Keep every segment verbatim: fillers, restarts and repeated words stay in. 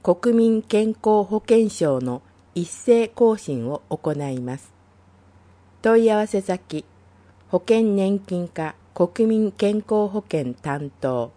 国民健康保険証の一斉更新を行います。問い合わせ先、保険年金課国民健康保険担当。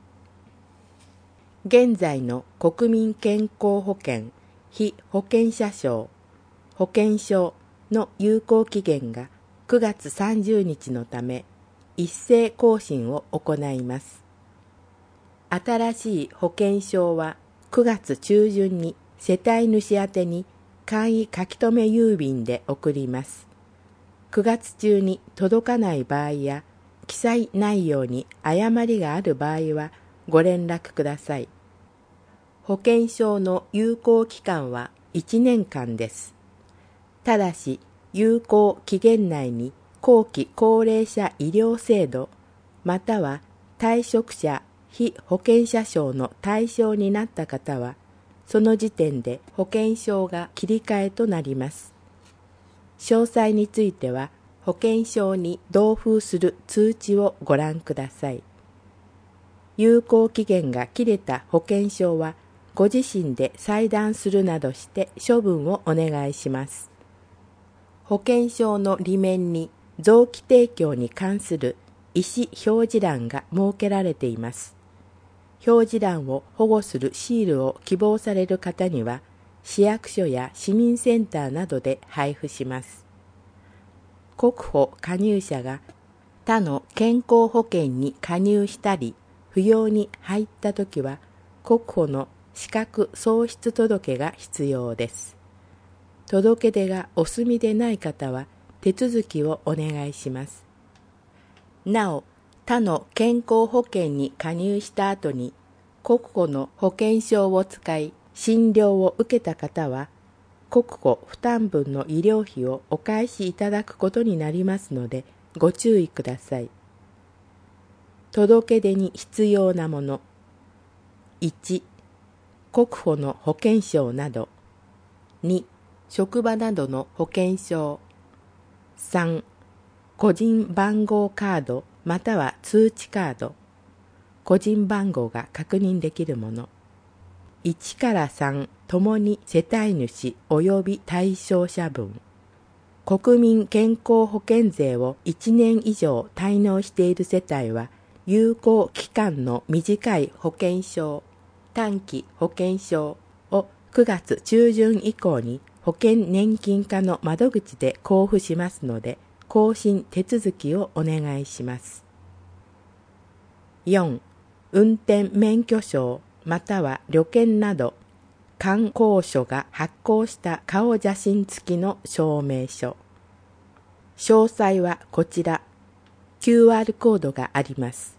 現在の国民健康保険被保険者証、保険証の有効期限がくがつさんじゅうにちのため、一斉更新を行います。新しい保険証はくがつ中旬に世帯主宛てに簡易書き留め郵便で送ります。くがつ中に届かない場合や、記載内容に誤りがある場合はご連絡ください。保険証の有効期間はいちねんかんです。ただし、有効期限内に後期高齢者医療制度または退職者被保険者証の対象になった方は、その時点で保険証が切り替えとなります。詳細については、保険証に同封する通知をご覧ください。有効期限が切れた保険証は、ご自身で裁断するなどして処分をお願いします。保険証の裏面に臓器提供に関する意思表示欄が設けられています。表示欄を保護するシールを希望される方には、市役所や市民センターなどで配布します。国保加入者が他の健康保険に加入したり、扶養に入ったときは、国保の資格喪失届が必要です。届け出がお済みでない方は手続きをお願いします。なお、他の健康保険に加入した後に国保の保険証を使い診療を受けた方は、国保負担分の医療費をお返しいただくことになりますのでご注意ください。届け出に必要なもの。いち、国保の保険証など。に、職場などの保険証。さん、個人番号カードまたは通知カード。個人番号が確認できるもの。いちからさんともに世帯主及び対象者分。国民健康保険税をいちねん以上滞納している世帯は、有効期間の短い保険証、短期保険証をくがつ中旬以降に保険年金課の窓口で交付しますので、更新手続きをお願いします。よん、運転免許証または旅券など、観光所が発行した顔写真付きの証明書。詳細はこちら、キューアール コードがあります。